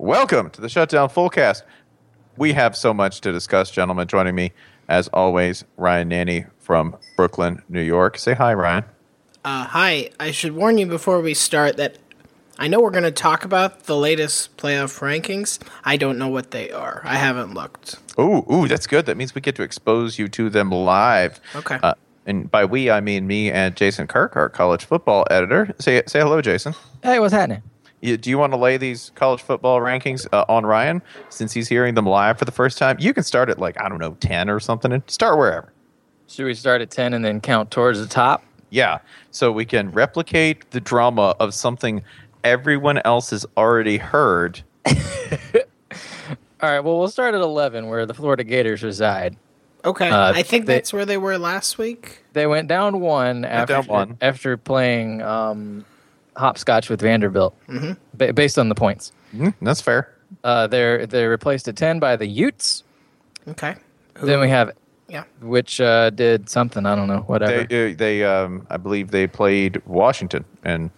Welcome to the Shutdown Fullcast. We have so much to discuss, gentlemen. Joining me, as always, Ryan Nanny from Brooklyn, New York. Say hi, Ryan. Hi. I should warn you before we start that I know we're going to talk about the latest playoff rankings. I don't know what they are. I haven't looked. Ooh, that's good. That means we get to expose you to them live. Okay. And by we, I mean me and Jason Kirk, our college football editor. Say hello, Jason. Hey, what's happening? Do you want to lay these college football rankings on Ryan since he's hearing them live for the first time? You can start at 10 or something and start wherever. Should we start at 10 and then count towards the top? Yeah, so we can replicate the drama of something everyone else has already heard. All right, well, we'll start at 11 where the Florida Gators reside. Okay. I think that's where they were last week. They went down one after playing hopscotch with Vanderbilt, based on the points. That's fair. They're replaced at 10 by the Utes. Okay. Then we have, which did something, I don't know, whatever. They I believe they played Washington and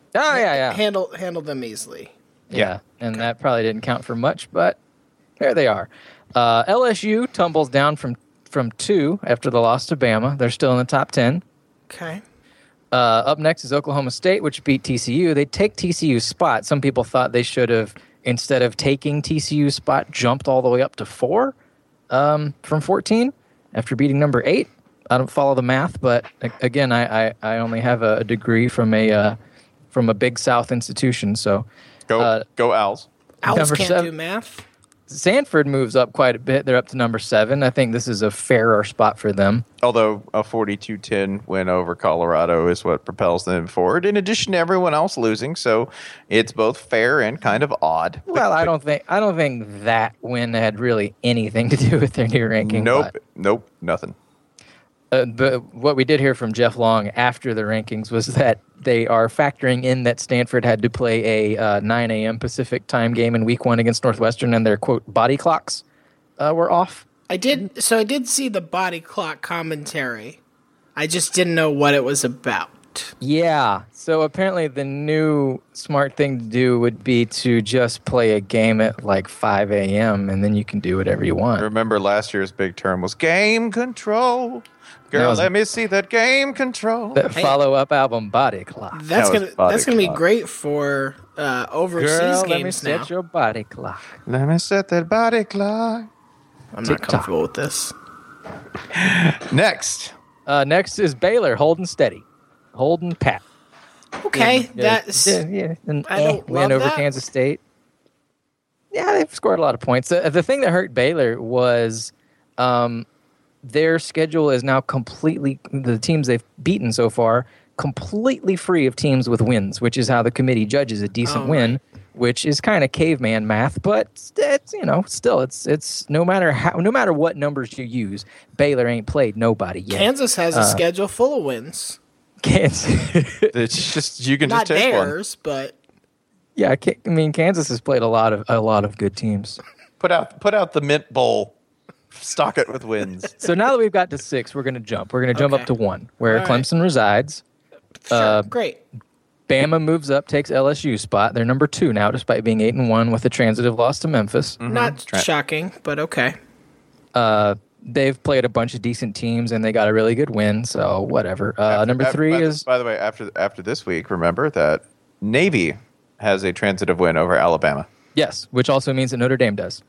handled them easily. Yeah, and that probably didn't count for much, but there they are. LSU tumbles down from 2 after the loss to Bama. They're still in the top 10. Okay. Up next is Oklahoma State, which beat TCU. They take TCU's spot. Some people thought they should have, instead of taking TCU's spot, jumped all the way up to 4 from 14 after beating number 8. I don't follow the math, but again, I only have a degree from a Big South institution. So go Owls. Owls can't do math. Sanford moves up quite a bit. They're up to number 7. I think this is a fairer spot for them. Although a 42-10 win over Colorado is what propels them forward, in addition to everyone else losing. So it's both fair and kind of odd. Well, I don't think that win had really anything to do with their new ranking. Nope, nothing. But what we did hear from Jeff Long after the rankings was that they are factoring in that Stanford had to play a 9 a.m. Pacific time game in Week 1 against Northwestern, and their, quote, body clocks were off. I did see the body clock commentary. I just didn't know what it was about. Yeah, so apparently the new smart thing to do would be to just play a game at 5 a.m., and then you can do whatever you want. Remember last year's big term was game control. Girl, let me see that game control. That follow-up album, Body Clock. That's gonna be great for overseas Girl, games let me set your body clock. Let me set that body clock. I'm not comfortable with this. Next is Baylor, holding steady, holding pat. Okay, that's win over Kansas State. Yeah, they've scored a lot of points. The thing that hurt Baylor was their schedule is now completely, the teams they've beaten so far, completely free of teams with wins, which is how the committee judges a decent win, which is kind of caveman math, but it's, still it's no matter what numbers you use, Baylor ain't played nobody yet. Kansas has a schedule full of wins. Kansas. It's just, you can not just take theirs, one. but yeah, Kansas has played a lot of good teams. Put out the Mint Bowl. Stock it with wins. So now that we've got to 6, we're going to jump. We're going to jump up to 1, where Clemson resides. Sure, great. Bama moves up, takes LSU's spot. They're number 2 now, despite being 8-1 with a transitive loss to Memphis. Mm-hmm. Not shocking, but okay. They've played a bunch of decent teams, and they got a really good win, so whatever. Number 3 is... By the way, after this week, remember that Navy has a transitive win over Alabama. Yes, which also means that Notre Dame does.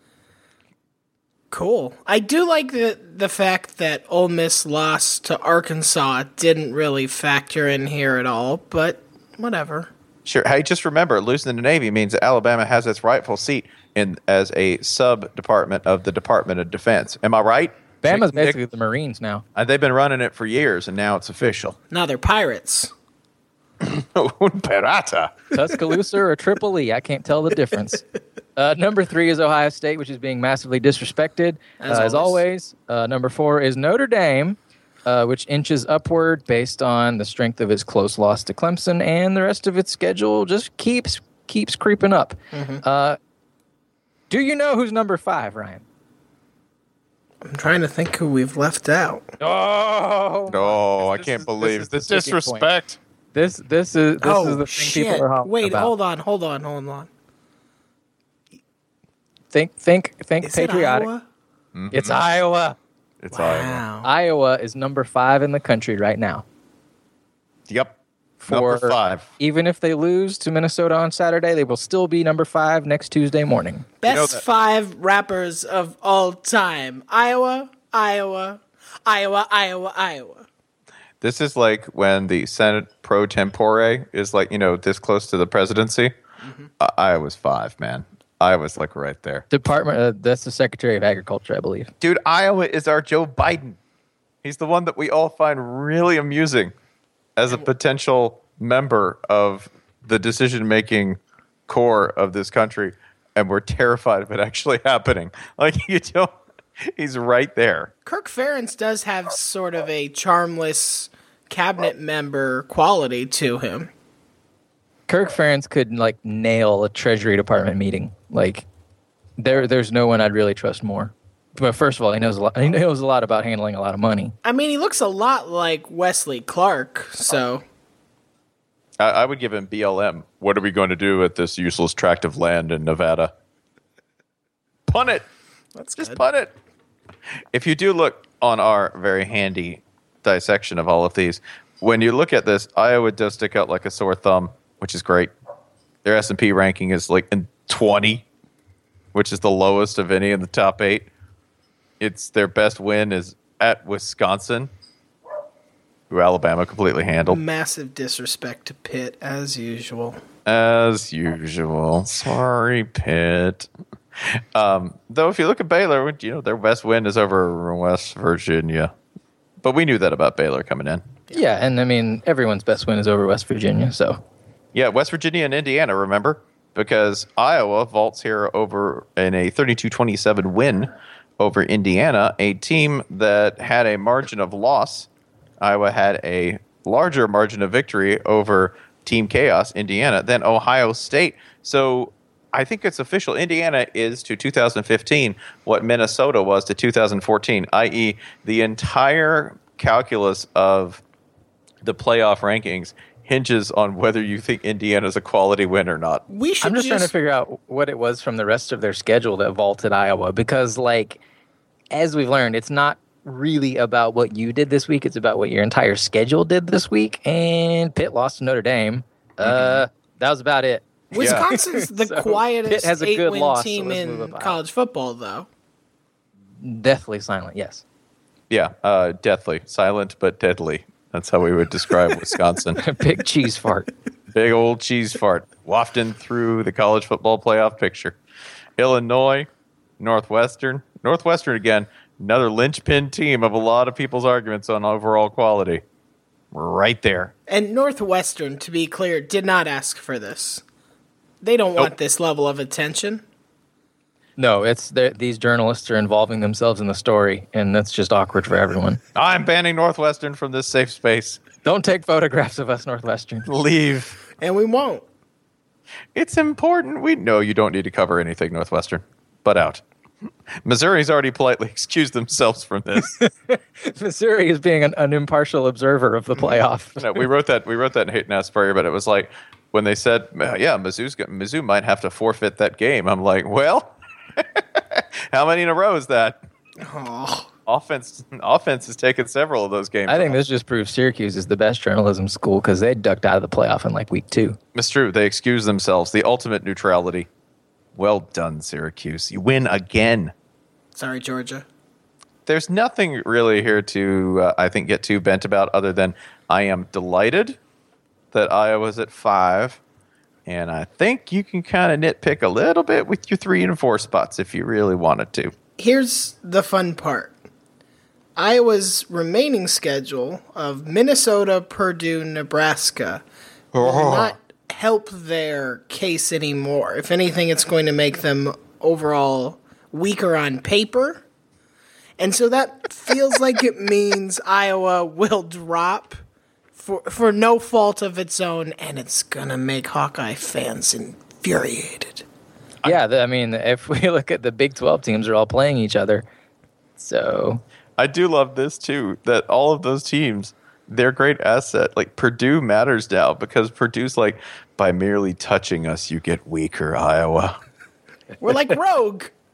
Cool. I do like the fact that Ole Miss loss to Arkansas didn't really factor in here at all, but whatever. Sure. Hey, just remember, losing to Navy means that Alabama has its rightful seat as a sub-department of the Department of Defense. Am I right? Bama's basically the Marines now. They've been running it for years, and now it's official. Now they're pirates. Un pirata. Tuscaloosa or Tripoli, I can't tell the difference. Number 3 is Ohio State, which is being massively disrespected, as always. Number 4 is Notre Dame, which inches upward based on the strength of its close loss to Clemson, and the rest of its schedule just keeps creeping up. Mm-hmm. Do you know who's number 5, Ryan? I'm trying to think who we've left out. Oh, I can't believe this disrespect. This is the thing people are hopping Wait, about. hold on. Think Is it patriotic. Iowa? It's Iowa. It's Iowa. Wow. Iowa is number 5 in the country right now. Yep. For Number 5. Even if they lose to Minnesota on Saturday, they will still be number 5 next Tuesday morning. Best that- 5 rappers of all time. Iowa, Iowa, Iowa, Iowa, Iowa. This is like when the Senate pro tempore is like, this close to the presidency. Iowa's 5, man. Iowa's like right there. That's the Secretary of Agriculture, I believe. Dude, Iowa is our Joe Biden. He's the one that we all find really amusing as a potential member of the decision-making core of this country, and we're terrified of it actually happening. Like, he's right there. Kirk Ferentz does have sort of a charmless cabinet member quality to him. Kirk Ferentz could nail a Treasury Department meeting. There's no one I'd really trust more. But first of all, he knows a lot. He knows a lot about handling a lot of money. I mean, he looks a lot like Wesley Clark, so I would give him BLM. What are we going to do with this useless tract of land in Nevada? Punt it. that's Just good. punt it. If you do look on our very handy dissection of all of these, when you look at this, Iowa does stick out like a sore thumb, which is great. Their S&P ranking is like in 20, which is the lowest of any in the top 8. It's their best win is at Wisconsin, who Alabama completely handled. Massive disrespect to Pitt, as usual. As usual. Sorry, Pitt. Though if you look at Baylor, their best win is over West Virginia. But we knew that about Baylor coming in. Yeah, and I mean, everyone's best win is over West Virginia, so. Yeah, West Virginia and Indiana, remember? Because Iowa vaults here over in a 32-27 win over Indiana, a team that had a margin of loss. Iowa had a larger margin of victory over Team Chaos, Indiana, than Ohio State. So I think it's official. Indiana is to 2015 what Minnesota was to 2014, i.e. the entire calculus of the playoff rankings hinges on whether you think Indiana's a quality win or not. We should I'm just trying to figure out what it was from the rest of their schedule that vaulted Iowa, because as we've learned, it's not really about what you did this week. It's about what your entire schedule did this week. And Pitt lost to Notre Dame. That was about it. Wisconsin's the So, Pitt quietest has a good 8-win loss, so team let's move in up college football, though. Deathly silent, yes. Yeah, deathly. Silent but deadly. That's how we would describe Wisconsin. Big cheese fart. Big old cheese fart wafting through the college football playoff picture. Illinois, Northwestern. Northwestern, again, another linchpin team of a lot of people's arguments on overall quality. We're right there. And Northwestern, to be clear, did not ask for this. They don't want this level of attention. No, these journalists are involving themselves in the story, and that's just awkward for everyone. I'm banning Northwestern from this safe space. Don't take photographs of us, Northwestern. Leave. And we won't. It's important. We know you don't need to cover anything, Northwestern. Butt out. Missouri's already politely excused themselves from this. Missouri is being an impartial observer of the playoff. No, we wrote that in Hate and Asperger, but it was like when they said, yeah, Mizzou might have to forfeit that game. I'm like, well, how many in a row is that? Oh. Offense has taken several of those games. I think this just proves Syracuse is the best journalism school because they ducked out of the playoff in week 2. It's true. They excuse themselves. The ultimate neutrality. Well done, Syracuse. You win again. Sorry, Georgia. There's nothing really here to, I think, get too bent about other than I am delighted that Iowa's at 5. And I think you can kind of nitpick a little bit with your 3 and 4 spots if you really wanted to. Here's the fun part. Iowa's remaining schedule of Minnesota, Purdue, Nebraska will not help their case anymore. If anything, it's going to make them overall weaker on paper. And so that feels like it means Iowa will drop for no fault of its own, and it's going to make Hawkeye fans infuriated. Yeah, I mean, if we look at the Big 12 teams, are all playing each other. So I do love this, too, that all of those teams, they're a great asset. Like, Purdue matters now because Purdue's like, by merely touching us, you get weaker, Iowa. We're like Rogue.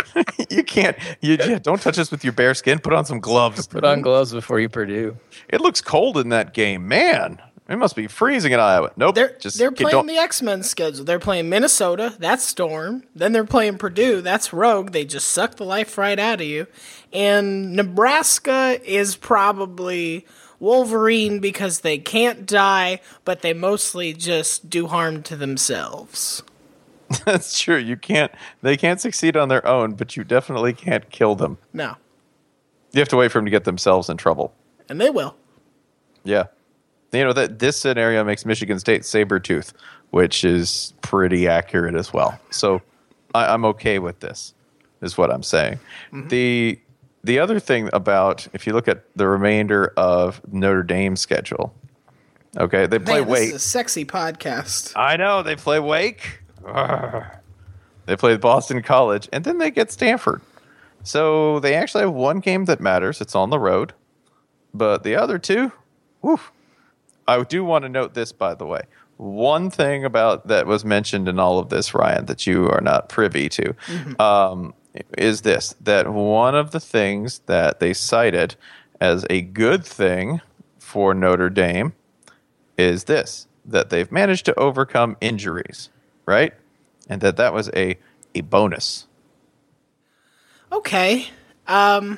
You can't. Don't touch us with your bare skin. Put on some gloves. Put on gloves before you Purdue. It looks cold in that game, man. It must be freezing in Iowa. Nope. They're playing the X-Men schedule. They're playing Minnesota. That's Storm. Then they're playing Purdue. That's Rogue. They just suck the life right out of you. And Nebraska is probably Wolverine because they can't die, but they mostly just do harm to themselves. That's true. They can't succeed on their own, but you definitely can't kill them. No. You have to wait for them to get themselves in trouble. And they will. Yeah. That this scenario makes Michigan State Sabretooth, which is pretty accurate as well. So I'm okay with this, is what I'm saying. Mm-hmm. The other thing about, if you look at the remainder of Notre Dame's schedule, okay, they play Wake. This is a sexy podcast. I know. They play Wake. They play Boston College, and then they get Stanford. So they actually have one game that matters. It's on the road. But the other two, whew. I do want to note this, by the way. One thing about that was mentioned in all of this, Ryan, that you are not privy to, is this, that one of the things that they cited as a good thing for Notre Dame is this, that they've managed to overcome injuries, right? And that was a bonus. Okay. I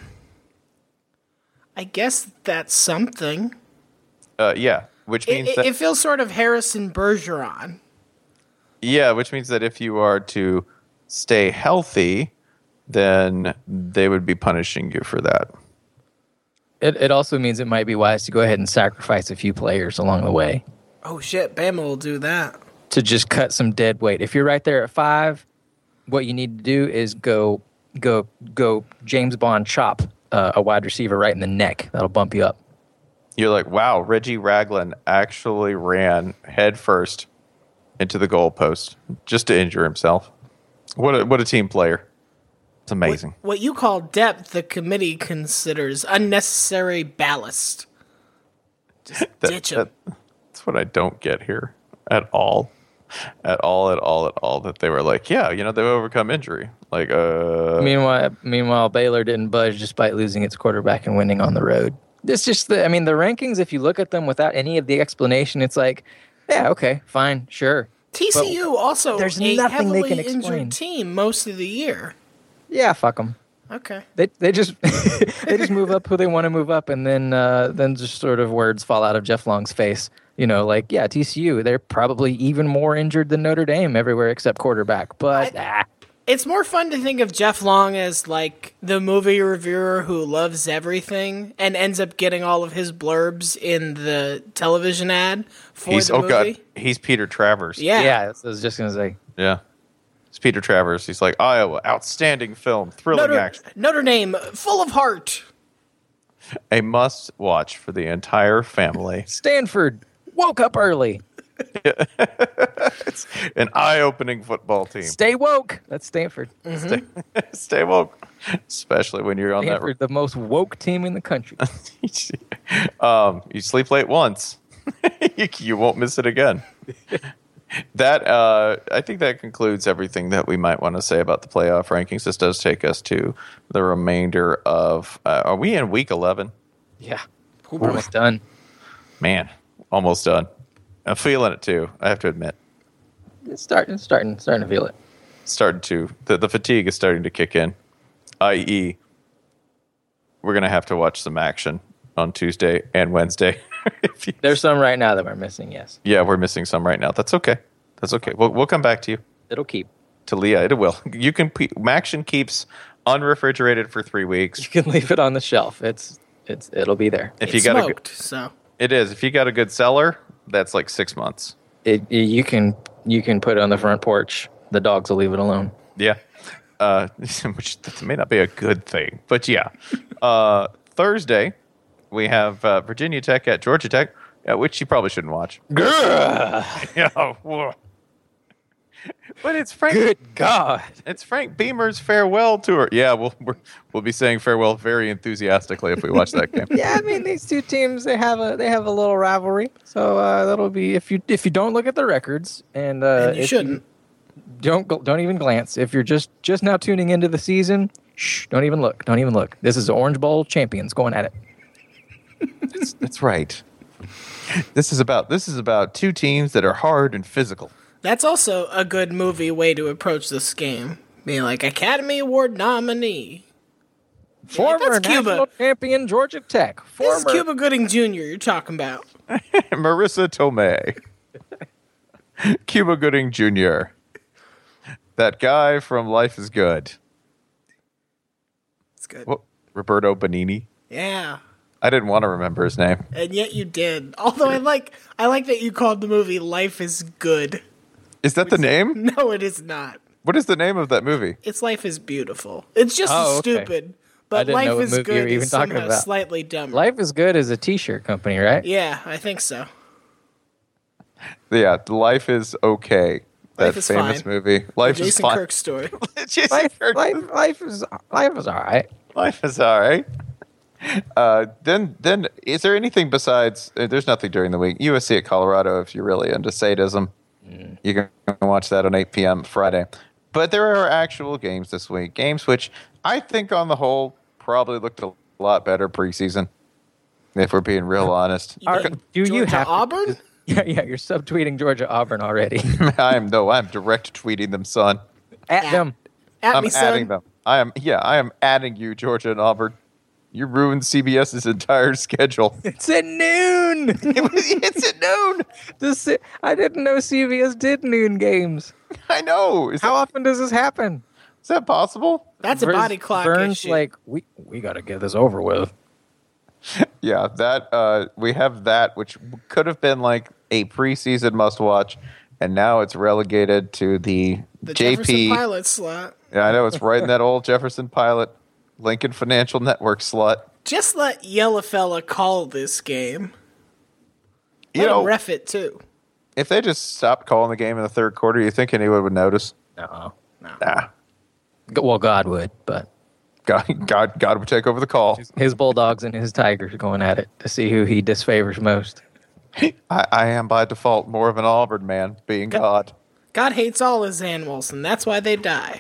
guess that's something. Yeah. Which means it feels sort of Harrison Bergeron. Yeah, which means that if you are to stay healthy, then they would be punishing you for that. It also means it might be wise to go ahead and sacrifice a few players along the way. Oh shit, Bama will do that. To just cut some dead weight. If you're right there at 5, what you need to do is go James Bond chop a wide receiver right in the neck. That'll bump you up. You're like, wow, Reggie Ragland actually ran head first into the goalpost just to injure himself. What a team player. It's amazing. What you call depth, the committee considers unnecessary ballast. Just ditch him. That's what I don't get here at all. At all. That they were like, yeah, they've overcome injury. Like, Meanwhile, Baylor didn't budge despite losing its quarterback and winning on the road. It's just the rankings, if you look at them without any of the explanation, it's like, yeah, okay, fine, sure. TCU but also there's a nothing heavily they can explain. Injured team most of the year. Yeah, fuck them. Okay. They just they just move up who they want to move up, and then just sort of words fall out of Jeff Long's face. Like, yeah, TCU, they're probably even more injured than Notre Dame everywhere except quarterback. But it's more fun to think of Jeff Long as like the movie reviewer who loves everything and ends up getting all of his blurbs in the television ad for the movie. God, he's Peter Travers. Yeah, I was just gonna say. Yeah. It's Peter Travers. He's like, Iowa, outstanding film, thrilling action. Notre Dame, full of heart. A must-watch for the entire family. Stanford, woke up early. It's an eye-opening football team. Stay woke. That's Stanford. Mm-hmm. Stay woke, especially when you're on Stanford, the most woke team in the country. You sleep late once, you won't miss it again. I think that concludes everything that we might want to say about the playoff rankings. This does take us to the remainder of. Are we in week 11? Yeah, we're almost done. Man, almost done. I'm feeling it too. I have to admit, it's starting to feel it. The fatigue is starting to kick in. I.e., we're gonna have to watch some action on Tuesday and Wednesday. There's some right now that we're missing. Yes. Yeah, we're missing some right now. That's okay. We'll come back to you. It'll keep. To Leah, it will. You can. Maction keeps unrefrigerated for 3 weeks. You can leave it on the shelf. It'll be there. If it's smoked, so it is. If you got a good cellar, that's like 6 months. You can put it on the front porch. The dogs will leave it alone. Yeah, which may not be a good thing, but yeah. Thursday, we have Virginia Tech at Georgia Tech, which you probably shouldn't watch. Yeah, but it's Frank. Good God! It's Frank Beamer's farewell tour. Yeah, we'll be saying farewell very enthusiastically if we watch that game. Yeah, I mean these two teams they have a little rivalry. So that'll be if you don't look at the records and you shouldn't. don't even glance. If you're just now tuning into the season, shh, don't even look. Don't even look. This is the Orange Bowl champions going at it. That's right. This is about two teams that are hard and physical. That's also a good movie way to approach this game. Being like, Academy Award nominee. Former that's Cuba. national champion Georgia Tech. This is Cuba Gooding Jr. you're talking about. Marissa Tomei. Cuba Gooding Jr. That guy from Life is Good. It's good. What? Roberto Benigni? Yeah. I didn't want to remember his name. And yet you did. Although I like that you called the movie Life is Good. Is that the name? No, it is not. What is the name of that movie? It's Life is Beautiful. It's just stupid. But didn't know Life what is movie you Good were even is talking somehow about. slightly dumber. Life is Good is a T-shirt company, right? Yeah, I think so. Yeah, Life is Okay. That Life is famous fine. movie. Life is Jason fine. Kirk story. Jason Kirk. Life is all right. Life is all right. Then is there anything besides? There's nothing during the week. USC at Colorado. If you're really into sadism, you can watch that on 8 p.m. Friday. But there are actual games this week. Games which I think, on the whole, probably looked a lot better preseason. If we're being real honest, Do you Georgia have to- Auburn? Yeah, you're subtweeting Georgia Auburn already. I'm direct tweeting them, son. At them. At I'm me, son. adding them. I am adding you, Georgia and Auburn. You ruined CBS's entire schedule. It's at noon. It's at noon. I didn't know CBS did noon games. I know. How often does this happen? Is that possible? That's a body clock Vern's issue. like, we got to get this over with. Yeah, that we have that, which could have been like a preseason must-watch, and now it's relegated to the Jefferson JP. Pilot slot. Yeah, I know, it's right in that old Jefferson Pilot, Lincoln Financial Network slot. Just let Yella Fella call this game. You Let him know, ref it too. if they just stopped calling the game in the third quarter, you think anyone would notice? No. Nah, Well, God would, but God would take over the call. his Bulldogs and his Tigers going at it to see who he disfavors most. I am by default more of an Auburn man, being God. God hates all his animals, and that's why they die.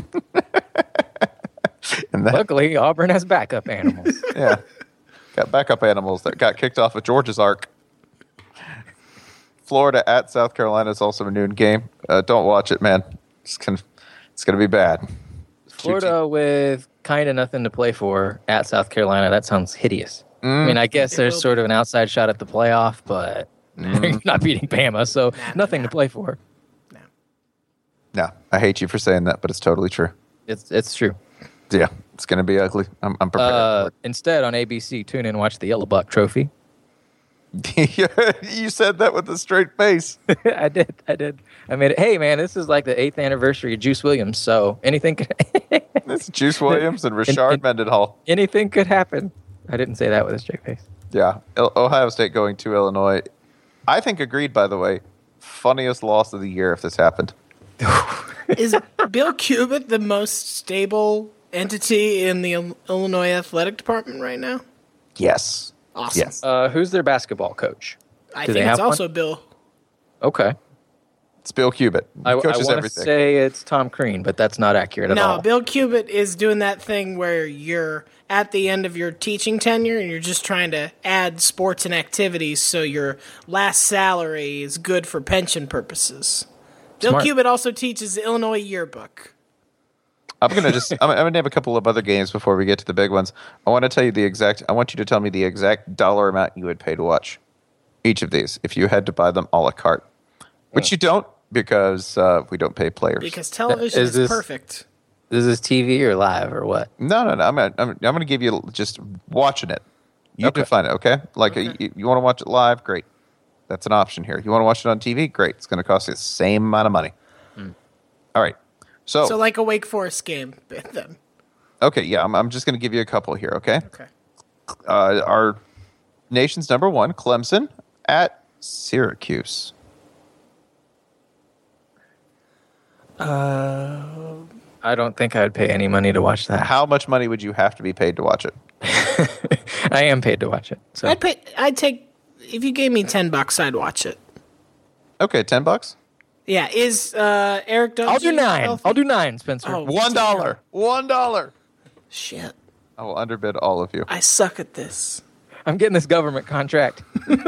And that, Luckily, Auburn has backup animals. yeah, got backup animals that got kicked off of Georgia's arc. Florida at South Carolina is also a noon game. Don't watch it, man. It's gonna be bad. Florida with kind of nothing to play for at South Carolina. That sounds hideous. I mean, I guess there's sort of an outside shot at the playoff, but you're not beating Bama, so nothing to play for. No, I hate you for saying that, but it's totally true. It's true. Yeah, it's gonna be ugly. I'm prepared for Instead, on ABC, tune in and watch the Yellow Buck Trophy. it. You said that with a straight face. I did. I made it. Hey, man, this is like the 8th anniversary of Juice Williams, so anything could, It's Juice Williams and Rashard Mendenhall. anything could happen. I didn't say that with a straight face. Yeah, Ohio State going to Illinois. I think agreed. By the way, funniest loss of the year if this happened. Is Bill Cubit the most stable entity in the Illinois athletic department right now? Yes. Awesome. Yes. Who's their basketball coach? I Do think they it's have also Bill. Okay. It's Bill Cubit. He I want coaches to everything. say it's Tom Crean, but that's not accurate at all. No, Bill Cubit is doing that thing where you're at the end of your teaching tenure and you're just trying to add sports and activities so your last salary is good for pension purposes. Bill Smart. Cubit also teaches the Illinois yearbook. I'm gonna name a couple of other games before we get to the big ones. I want to tell you I want you to tell me the exact dollar amount you would pay to watch each of these if you had to buy them a la carte, which you don't because we don't pay players. Because television Is is this- perfect. Is this TV or live or what? No. I'm gonna give you just watching it. You define it, okay? Like you want to watch it live, great. That's an option here. You want to watch it on TV, great. It's going to cost you the same amount of money. All right. So like a Wake Forest game then. Okay, yeah, I'm just going to give you a couple here, okay? Okay. Our nation's number one, Clemson at Syracuse. I don't think I would pay any money to watch that. How much money would you have to be paid to watch it? I am paid to watch it. So I'd take if you gave me $10, I'd watch it. Okay, $10. Yeah, is Eric Dungey I'll do 9. healthy? I'll do 9, Spencer. Oh. $1. $1. Shit. I will underbid all of you. I suck at this. I'm getting this government contract.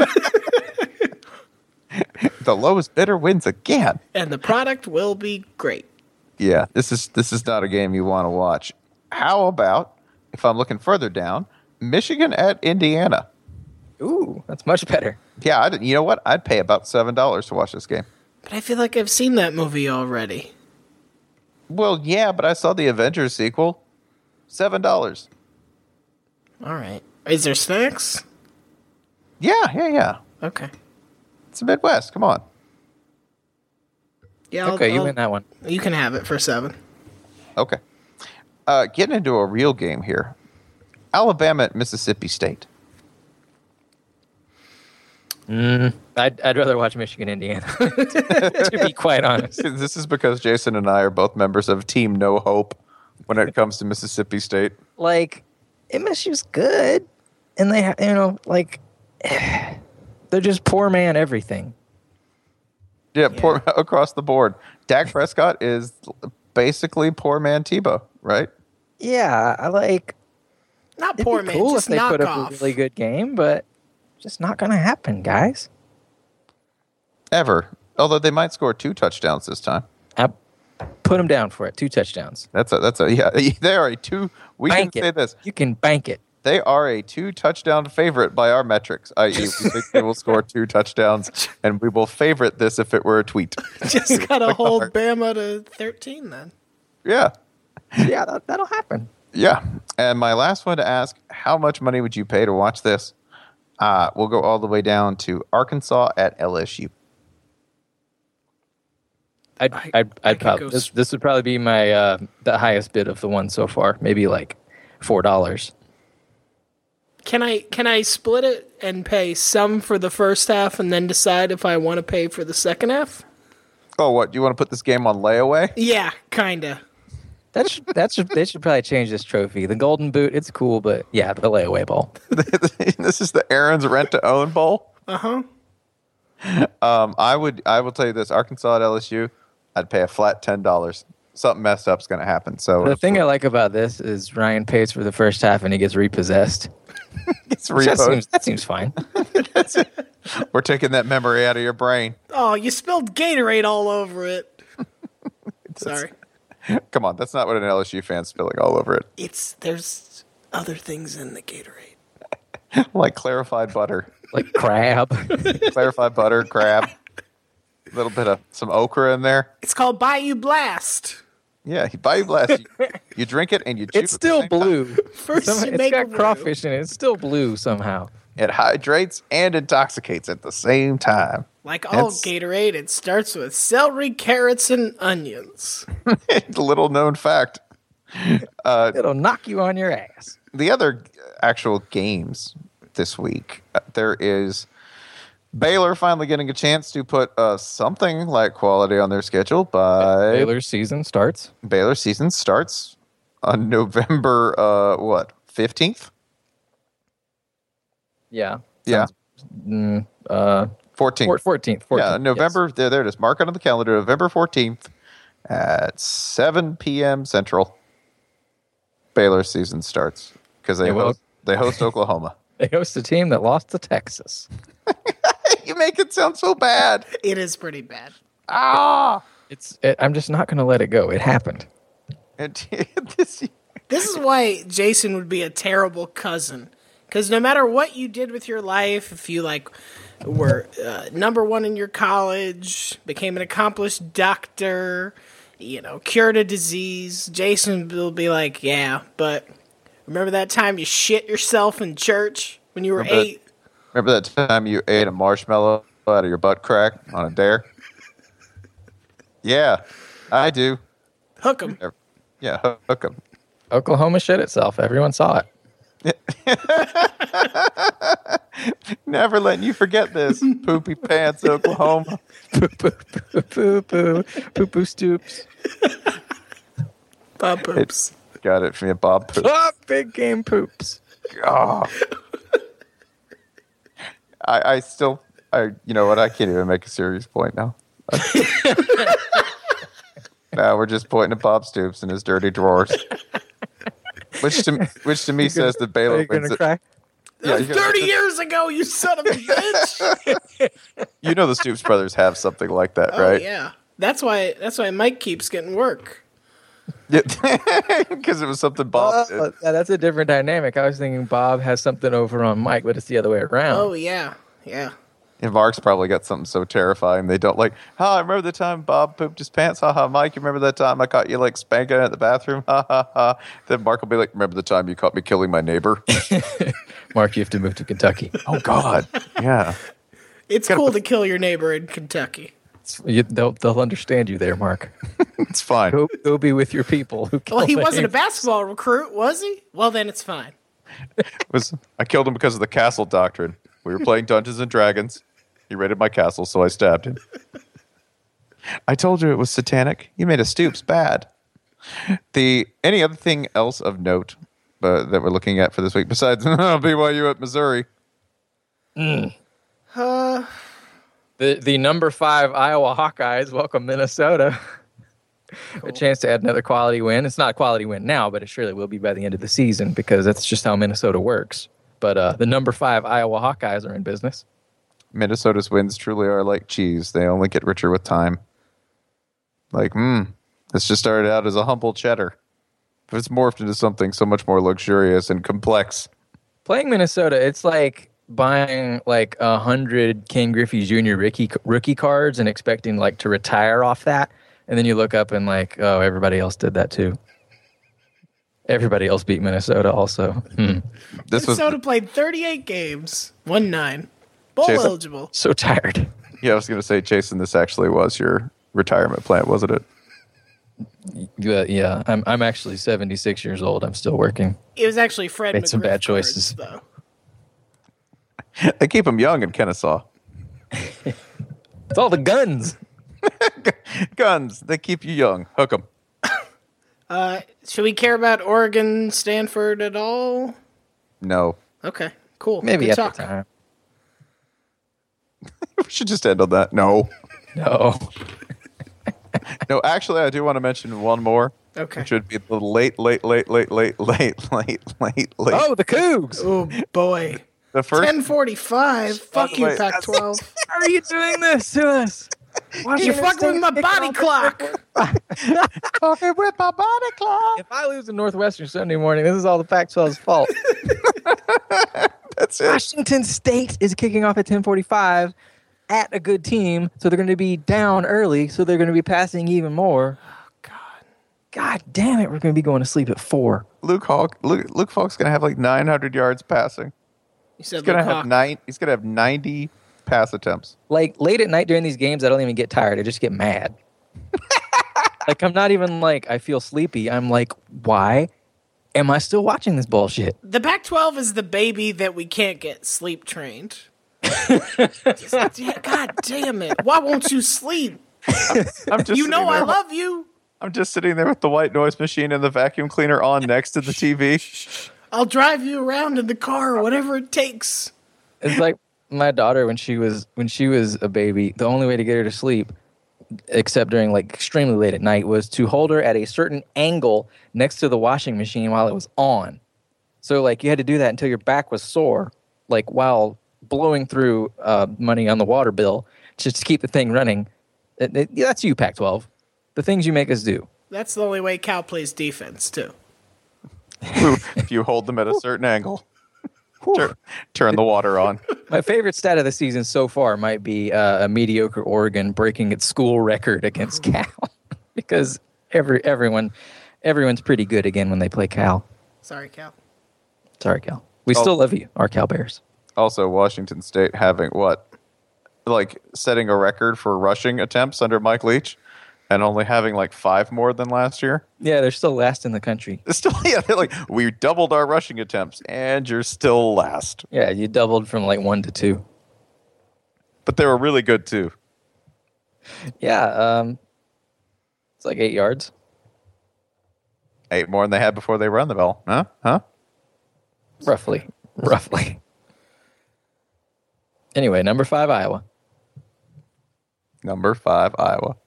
The lowest bidder wins again. And the product will be great. Yeah, this is not a game you want to watch. How about, if I'm looking further down, Michigan at Indiana? Ooh, that's much better. Yeah, you know what? I'd pay about $7 to watch this game. But I feel like I've seen that movie already. Well, yeah, but I saw the Avengers sequel. $7. All right. Is there snacks? Yeah. Okay. It's the Midwest. Come on. Yeah. Okay, you win that one. You can have it for 7. Okay. Getting into a real game here. Alabama at Mississippi State. I'd rather watch Michigan, Indiana, to be quite honest. This is because Jason and I are both members of Team No Hope when it comes to Mississippi State. Like, MSU's good, and they, they're just poor man everything. Yeah, poor across the board. Dak Prescott is basically poor man Tebow, right? Yeah, Not it'd poor be man, cool just if they knock put up off. a really good game, but just not going to happen, guys. Ever. Although they might score 2 touchdowns this time. I put them down for it. 2 touchdowns. They are a 2. We Bank can it. say this. You can bank it. They are a 2 touchdown favorite by our metrics, i.e., we think they will score 2 touchdowns, and we will favorite this if it were a tweet. Just gotta hold Bama to 13 then. Yeah. Yeah, that'll happen. Yeah. And my last one to ask, how much money would you pay to watch this? We'll go all the way down to Arkansas at LSU. I'd probably, this would probably be my the highest bid of the one so far. Maybe like $4. Can I split it and pay some for the first half and then decide if I want to pay for the second half? Oh, what? Do you want to put this game on layaway? Yeah, kinda. They should probably change this trophy. The Golden Boot, it's cool, but yeah, the layaway ball. This is the Aaron's Rent to Own Bowl. Uh-huh. I will tell you this: Arkansas at LSU, I'd pay a flat $10. Something messed up's going to happen. So The thing I like about this is Ryan pays for the first half and he gets repossessed. That seems fine. We're taking that memory out of your brain. Oh, you spilled Gatorade all over it. Sorry. Come on, that's not what an LSU fan's spilling all over it. There's other things in the Gatorade. Like clarified butter. Like crab. Clarified butter, crab. A little bit of some okra in there. It's called Bayou Blast. Yeah, Bayou Blast. You drink it and you chew It's still blue. First you It's make a got crawfish in it. It's still blue somehow. It hydrates and intoxicates at the same time. Like all It's- Gatorade, it starts with celery, carrots, and onions. Little known fact. It'll knock you on your ass. The other actual games this week, there is Baylor finally getting a chance to put something like quality on their schedule by Baylor's season starts. Baylor season starts on November 15th? Yeah. Yeah. 14th. 14th. Yeah, November. Yes. There it is. Mark it on the calendar. November 14th at 7 p.m. Central. Baylor season starts because they host Oklahoma. They host a team that lost to Texas. You make it sound so bad. It is pretty bad. Ah! I'm just not going to let it go. It happened. This is why Jason would be a terrible cousin. Because no matter what you did with your life, if you were number one in your college, became an accomplished doctor, cured a disease, Jason will be like, yeah, but remember that time you shit yourself in church when you were 8? Remember that time you ate a marshmallow out of your butt crack on a dare? Yeah, I do. Hook 'em. Yeah, hook 'em. Oklahoma shit itself. Everyone saw it. Never letting you forget this. Poopy pants, Oklahoma. Poo stoops. Bob Poops. Got it from you, Bob Poops. Ah, big game poops. Oh. I you know what? I can't even make a serious point now. No, we're just pointing at Bob Stoops and his dirty drawers. Which to me says that Baylor wins it. That was 30 years ago, you son of a bitch. You know the Stoops brothers have something like that, Oh right? yeah, that's why Mike keeps getting work. Because it was something Bob did. Yeah, that's a different dynamic. I was thinking Bob has something over on Mike, but it's the other way around. Oh yeah. And Mark's probably got something so terrifying they don't like. I remember the time Bob pooped his pants. Ha ha, Mike, you remember that time I caught you like spanking at the bathroom? Ha ha ha. Then Mark will be like, remember the time you caught me killing my neighbor? Mark, you have to move to Kentucky. Oh God, yeah. It's cool to kill your neighbor in Kentucky. They'll understand you there, Mark. It's fine. Go be with your people. Well, he wasn't a basketball recruit, was he? Well, then it's fine. I killed him because of the castle doctrine. We were playing Dungeons and Dragons. He raided my castle, so I stabbed him. I told you it was satanic. You made a Stoops bad. Any other thing else of note that we're looking at for this week besides BYU at Missouri? The number 5 Iowa Hawkeyes welcome Minnesota. Cool. A chance to add another quality win. It's not a quality win now, but it surely will be by the end of the season because that's just how Minnesota works. But the number 5 Iowa Hawkeyes are in business. Minnesota's wins truly are like cheese. They only get richer with time. Like, this just started out as a humble cheddar. But it's morphed into something so much more luxurious and complex. Playing Minnesota, it's like buying like 100 Ken Griffey Jr. rookie cards and expecting like to retire off that. And then you look up and like, oh, everybody else did that too. Everybody else beat Minnesota also. Minnesota played 38 games, won 9. Bowl Jason, eligible. So tired. Yeah, I was going to say, Jason, this actually was your retirement plan, wasn't it? Yeah. I'm actually 76 years old. I'm still working. It was actually Fred Made McGriff some bad choices. Cards, though. They keep him young in Kennesaw. It's all the guns. Guns. They keep you young. Hook them. Should we care about Oregon, Stanford at all? No. Okay, cool. Maybe Good at talk. the time. We should just end on that. No. No. No, actually, I do want to mention one more. Okay. Which would be the late. Oh, the Cougs. Oh, boy. The first 10:45. Fuck you, wait, Pac-12. How are you doing this to us? You're fucking with my body clock. fucking with my body clock. If I lose to Northwestern Sunday morning, this is all the Pac-12's fault. That's it. Washington State is kicking off at 10:45 at a good team, so they're going to be down early, so they're going to be passing even more. Oh, God damn it, we're going to be going to sleep at 4. Luke Falk's gonna have like 900 yards passing. You said He's gonna Luke have Hawk. He's gonna have 90 pass attempts. Like, late at night during these games, I don't even get tired. I just get mad. Like, I'm not even like, I feel sleepy. I'm like, why am I still watching this bullshit? The Pac-12 is the baby that we can't get sleep trained. God damn it. Why won't you sleep? I'm just You know sitting I there- love you. I'm just sitting there with the white noise machine and the vacuum cleaner on next to the TV. I'll drive you around in the car, whatever it takes. It's like my daughter when she was a baby, the only way to get her to sleep, except during like extremely late at night, was to hold her at a certain angle next to the washing machine while it was on. So like you had to do that until your back was sore, like while blowing through money on the water bill just to keep the thing running. That's you, Pac-12. The things you make us do. That's the only way Cal plays defense, too. If you hold them at a certain angle, turn the water on. My favorite stat of the season so far might be a mediocre Oregon breaking its school record against Cal, because everyone's pretty good again when they play Cal. Sorry, Cal. Sorry, Cal. We still love you, our Cal Bears. Also, Washington State having setting a record for rushing attempts under Mike Leach, and only having like 5 more than last year. Yeah, they're still last in the country. They're like, we doubled our rushing attempts, and you're still last. Yeah, you doubled from like 1 to 2. But they were really good too. Yeah, it's like 8 yards. 8 more than they had before they run the ball. Huh? Roughly. Anyway, number 5, Iowa. Number 5, Iowa.